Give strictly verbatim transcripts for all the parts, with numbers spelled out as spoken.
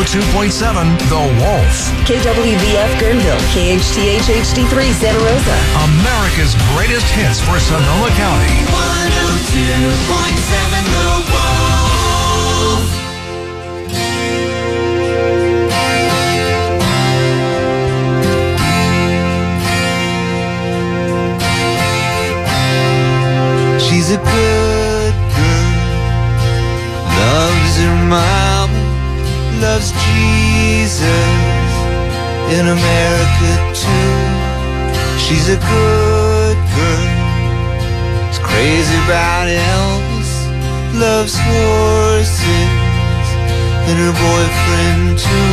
two point seven The Wolf. K W V F Guerneville, K H T H H D three Santa Rosa. America's greatest hits for Sonoma County. one oh two point seven The Wolf. She's a good girl, loves her mom, loves Jesus in America too. She's a good girl, is crazy about Elvis, loves horses and her boyfriend too.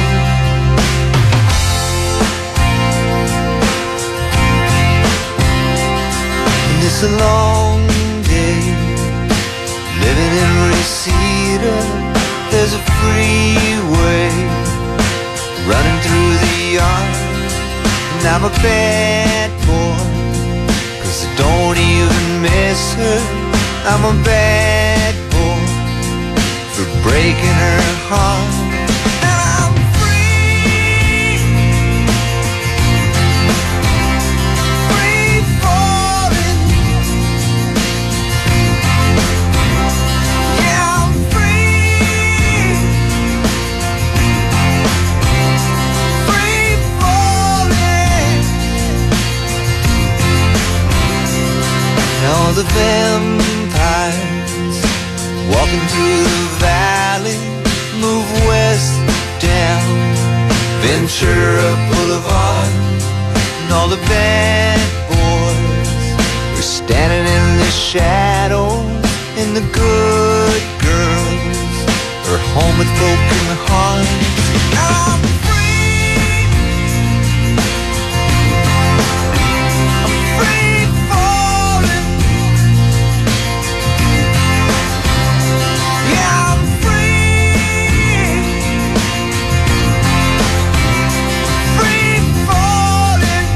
And it's a long living in Reseda, there's a freeway running through the yard. And I'm a bad boy, 'cause I don't even miss her. I'm a bad boy for breaking her heart. And I'm free, free falling. All the vampires walking through the valley move west down Ventura Boulevard. And all the bad boys are standing in the shadows, and the good girls are home with broken hearts. I'm free, I'm free falling. Yeah, I'm free, free falling.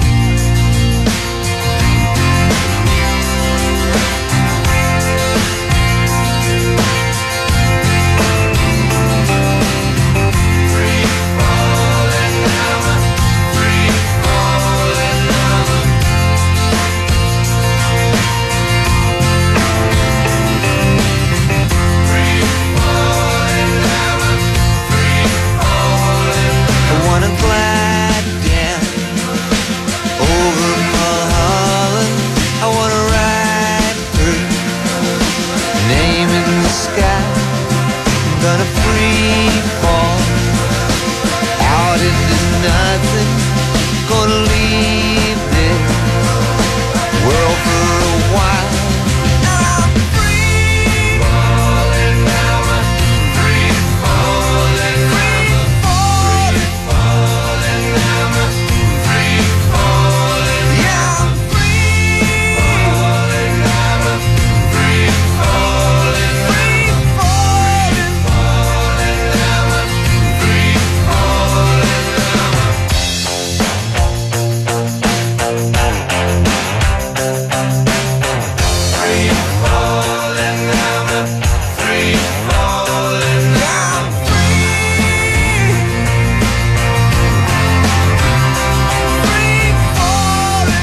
Free falling now, free falling now. Free falling now, free falling. I wanna glide down over Mulholland. I wanna ride her name in the sky. I'm gonna free fall out into nothing. Gonna leave this world for a while. I'm free falling now, free falling, free falling, falling now, free falling. Yeah, I'm free falling now, free falling, free falling, falling now, free falling now. Free falling now, free falling now. I'm free, free falling.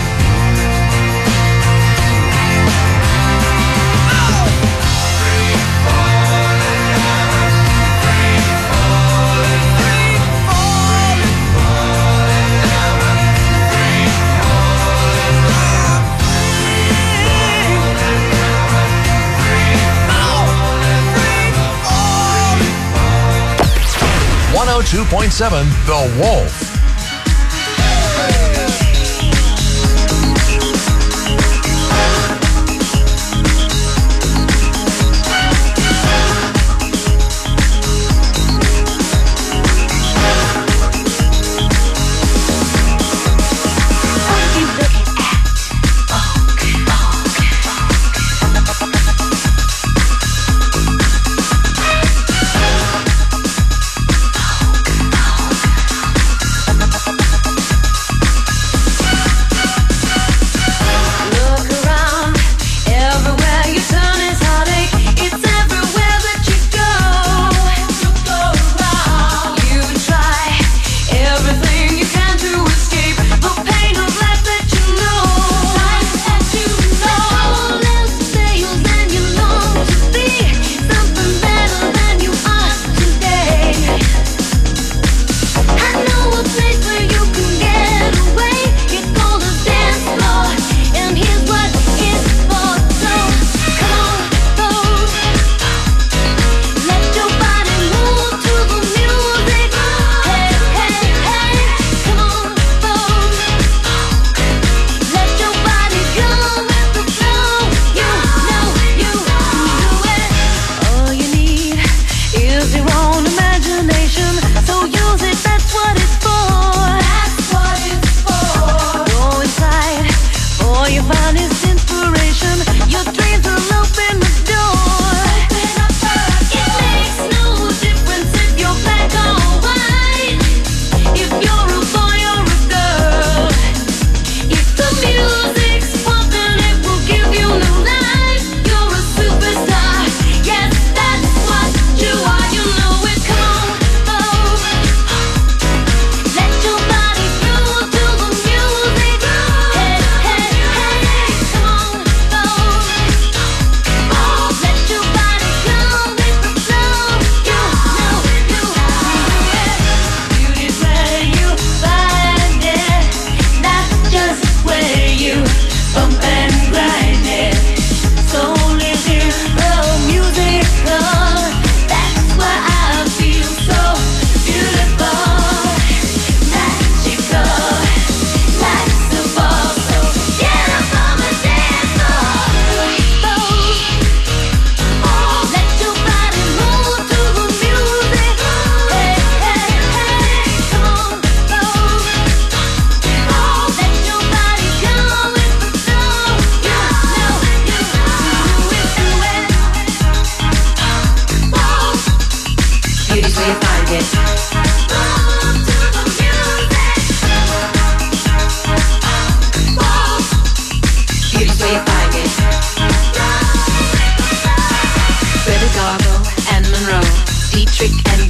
Oh! Free falling now, free falling, free falling, falling now, free falling. I'm one oh two point seven The Wolf.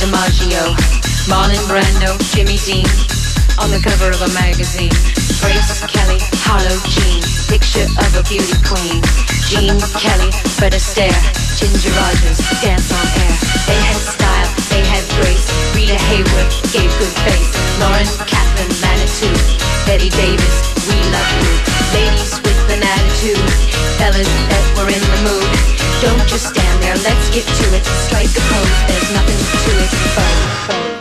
DiMaggio, Marlon Brando, Jimmy Dean, on the cover of a magazine. Grace Kelly, Harlow Jean, picture of a beauty queen. Jean Kelly, Fred Astaire, Ginger Rogers, dance on air. They had style, they had grace. Rita Hayworth gave good face. Lauren Catherine Manitou, Betty Davis, we love you. Ladies with an attitude, fellas that were in the mood. Don't just stand there, let's get to it. Strike a pose, there's nothing to it. Bow, bow.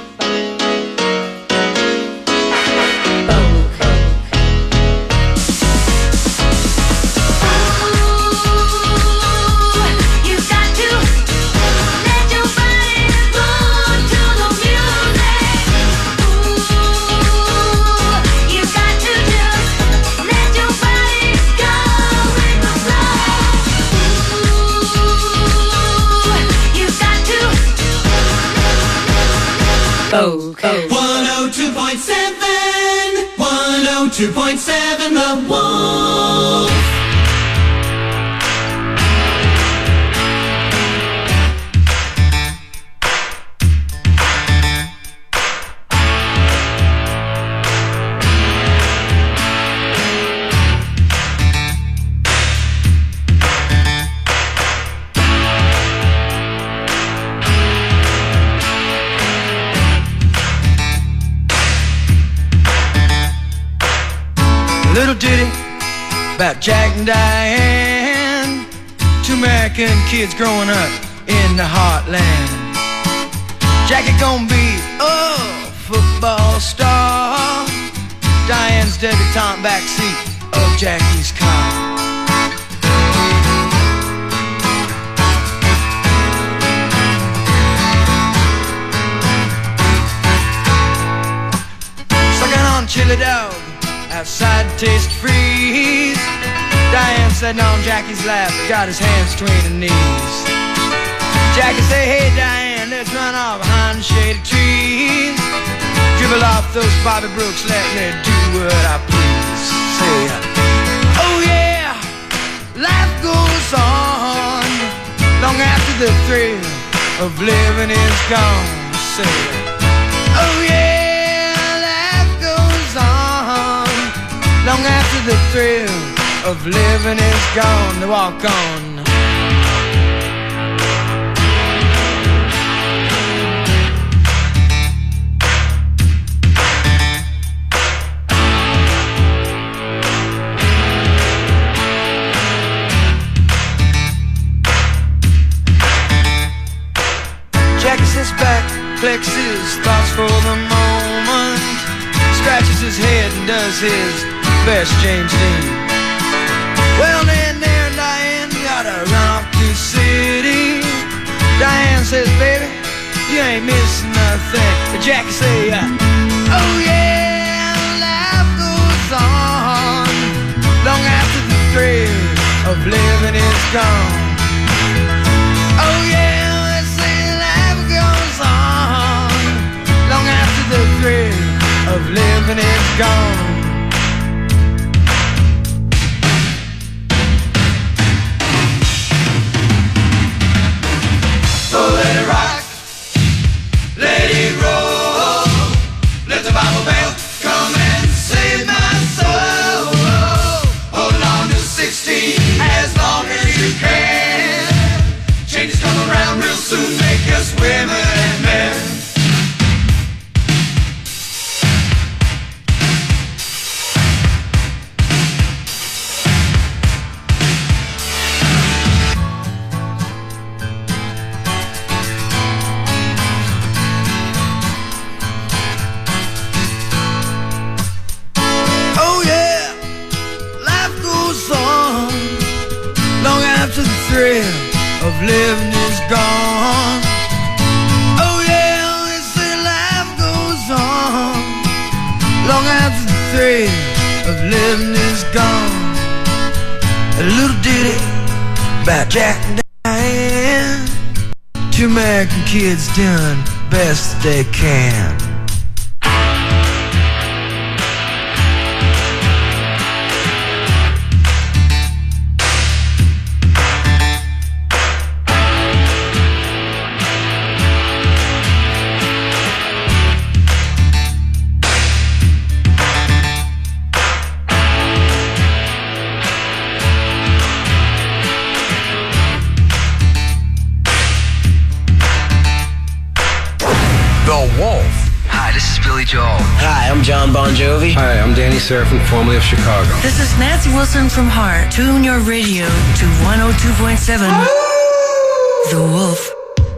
Okay. one oh two point seven, one oh two point seven, The Wolf. Little ditty about Jack and Diane, two American kids growing up in the heartland. Jackie gonna be a football star, Diane's debutante backseat of Jackie's car. Sucking on chili dog outside Taste Freeze, Diane sitting on Jackie's lap, got his hands between her knees. Jackie say, hey Diane, let's run off behind shady trees. Dribble off those Bobby Brooks, let me do what I please. Say, oh yeah, life goes on long after the thrill of living is gone. Say, oh yeah, long after the thrill of living is gone. To walk on. Jackie sits back, collects his thoughts for the moment, scratches his head and does his best James Dean. Well then there Diane gotta run off to the city. Diane says, baby, you ain't missing nothing. But Jackie say, uh, oh yeah, life goes on long after the thrill of living is gone. Oh yeah, they say life goes on long after the thrill of living is gone. So let it rock, let it roll, let the Bible Belt come and save my soul. Hold on to sixteen as long as you can. Changes come around real soon, make us women and men. Of living is gone. Oh yeah, they say life goes on long after the thrill of living is gone. A little ditty about Jack and Diane, two American kids doing best they can. Hi, I'm Danny Serafin, formerly of Chicago. This is Nancy Wilson from Heart. Tune your radio to one oh two point seven. The Wolf.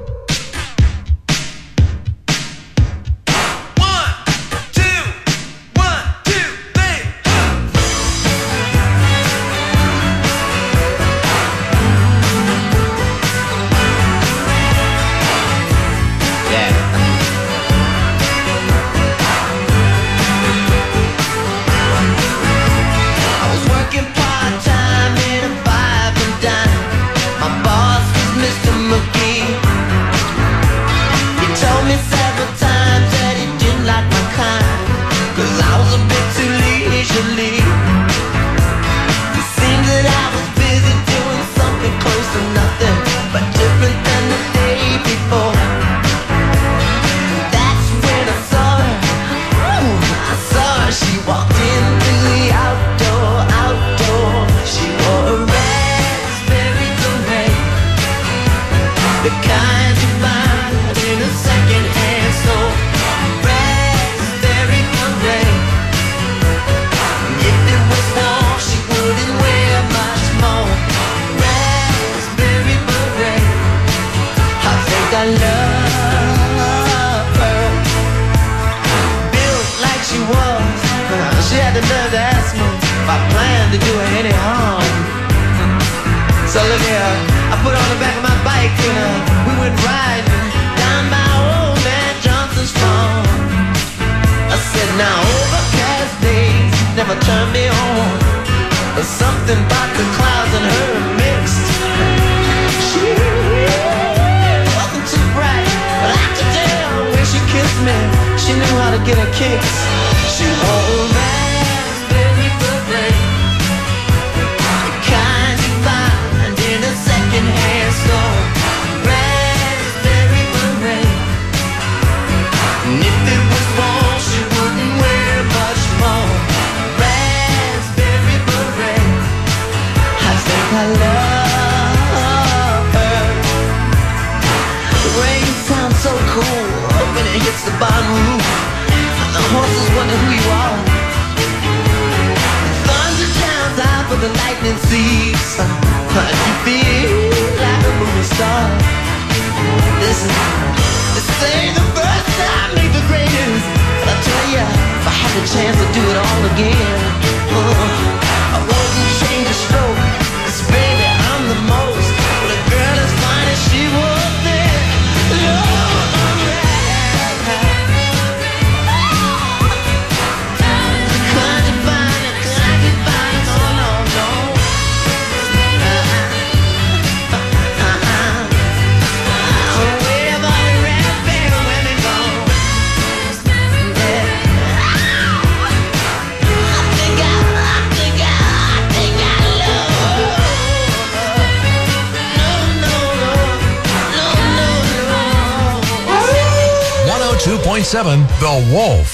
two point seven The Wolf.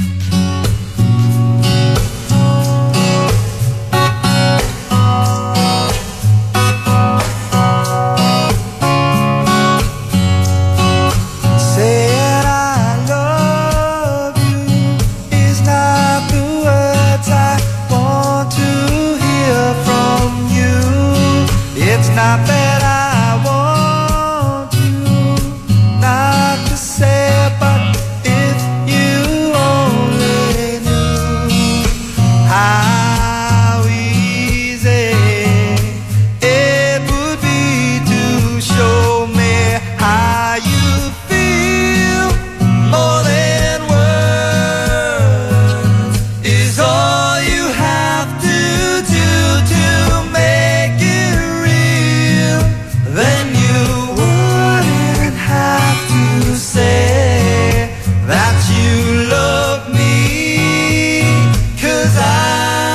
Say, 'cause I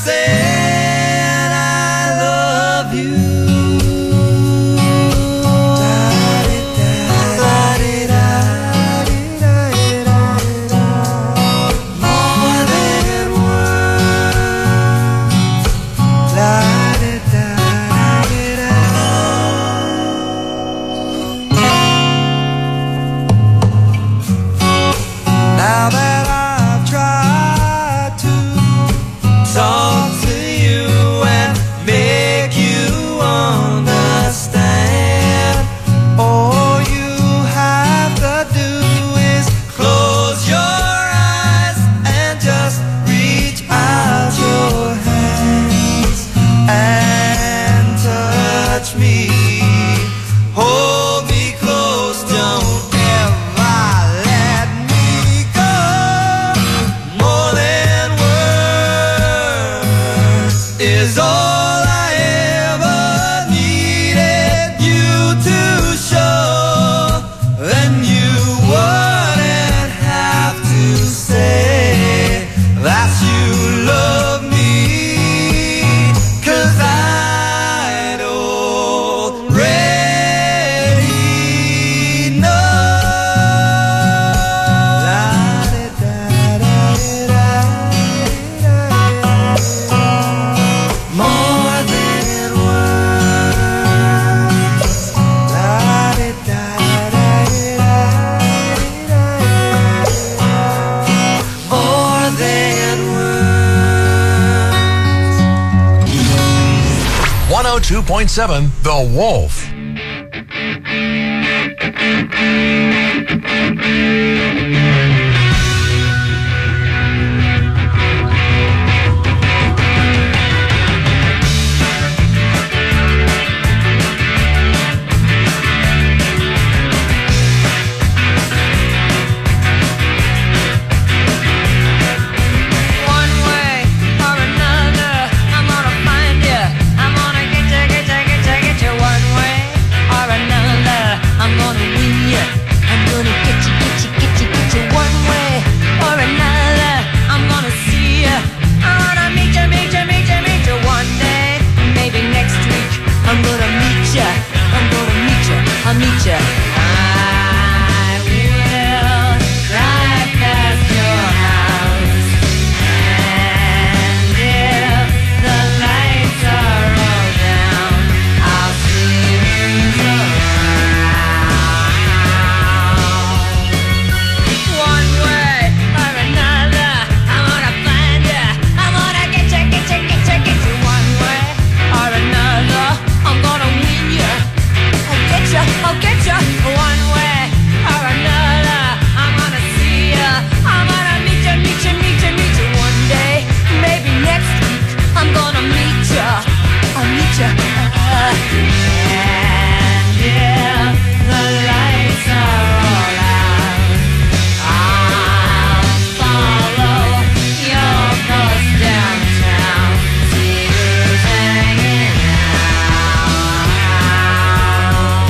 said I love you. More than now that I've tried to talk to you and make you understand, all you have to do is close your eyes and just reach out your hands and touch me. Hold me close, don't ever let me go. More than words is all I ever needed you to show. Then you wouldn't have to say that you love me, 'cause I'd already know. More than words. More than words. one oh two point seven The Wolf. One way or another, I'm gonna find you. I'm gonna get you, get you, get you, get you. One way or another, I'm gonna win you. I'm gonna get you, get you, get you, get you. One way or another, I'm gonna see you. I'm gonna meet you, meet you, meet you, meet you. One day, maybe next week, I'm gonna meet you. I'm gonna meet you, I'll meet you. I will drive past your house, and if the lights are all down, I'll see who's around. One way or another, I'm gonna find you. I'm gonna get you, get you, get you, get you. One way or another, I'm gonna win you. I'll get you, I'll get you. One way or another, I'm gonna see you. I'm gonna meet you, meet you, meet you, meet you. One day, maybe next week, I'm gonna meet you. I'll meet you. And if the lights are all out, I'll follow your bus downtown, see who's hanging out.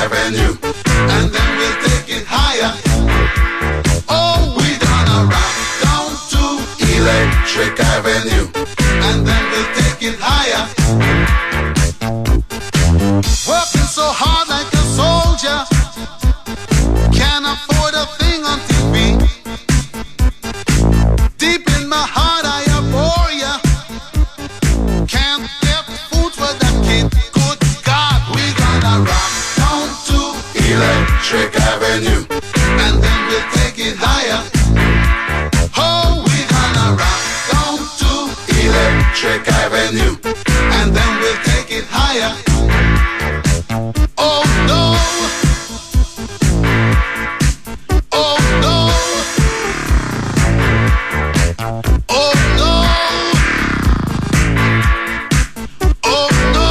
Avenue, and then we'll take it higher. Oh, we're gonna rock down to Electric Avenue, and then we'll take it higher. Working so hard like a soldier, can't afford a thing on T V. Deep in my heart I abhor ya, can't get food for that kid. Good God, we're gonna rock down to Electric Avenue, and then we'll take it higher. Oh, we're gonna rock down to Electric Avenue, and then we'll take it higher. Oh no, oh no, oh no, oh no,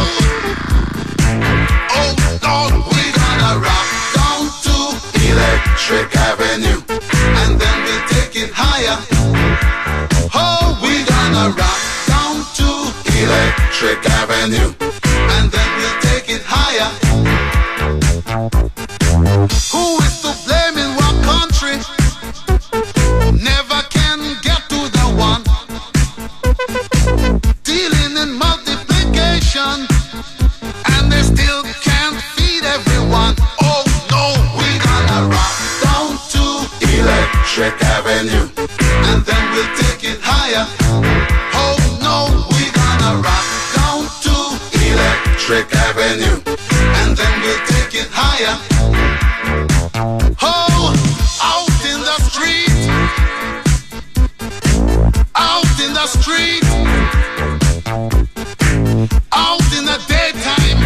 oh no, we're gonna rock down to Electric Avenue, and then we'll take it higher. Oh, we're gonna rock down to Electric Avenue, and then we'll take it higher. Who is to blame in what country? Never can get to the one. Dealing in multiplication, and they still can't feed everyone. Oh no, we're gonna rock down to Electric Avenue, and then we'll take it higher. Oh no, we're gonna rock down to Electric Avenue, and then we'll take it higher. Oh, out in the street, out in the street, out in the daytime,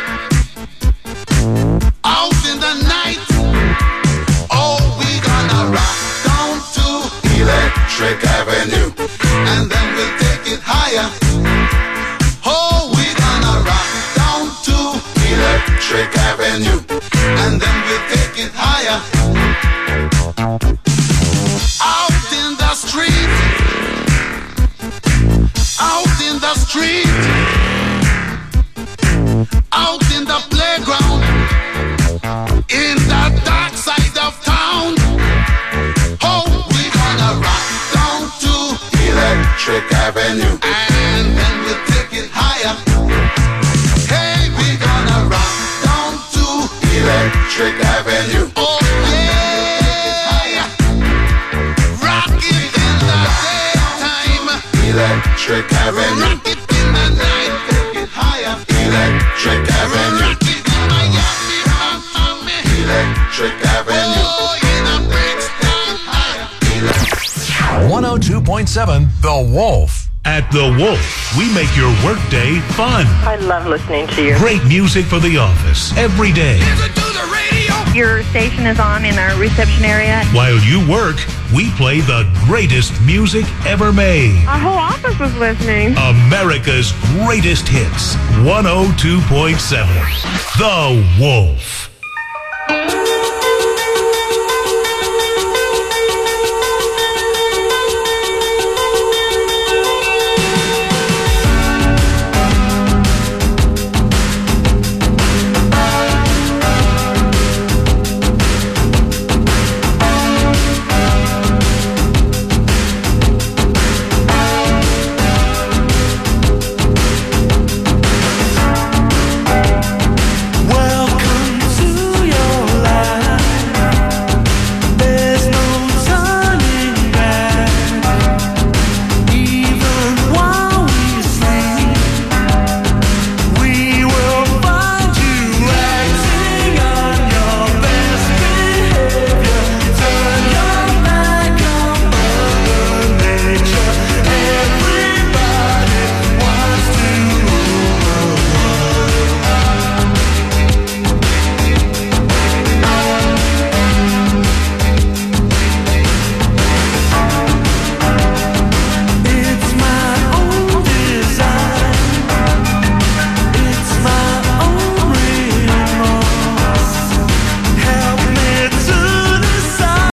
out in the night. Oh, we're gonna rock down to Electric Avenue, and then we'll take it higher. Oh, we're gonna rock down to Electric Avenue, and then we'll take it higher. Out in the street, out in the street, out in the playground, in the dark side of town. Oh, we're gonna rock down to Electric Avenue, and then we'll take it higher. Hey, we're gonna rock down to Electric Avenue. Oh yeah, rock it in the daytime, Electric Avenue. Rock it in the night, take it higher, Electric Avenue. Rock it in Miami, Miami, Electric Avenue. Oh, in a Brixton, higher. one oh two point seven The Wolf. At The Wolf, we make your workday fun. I love listening to you. Great music for the office every day. Listen to the radio. Your station is on in our reception area. While you work, we play the greatest music ever made. Our whole office is listening. America's greatest hits. one oh two point seven The Wolf.